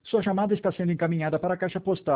Sua chamada está sendo encaminhada para a caixa postal.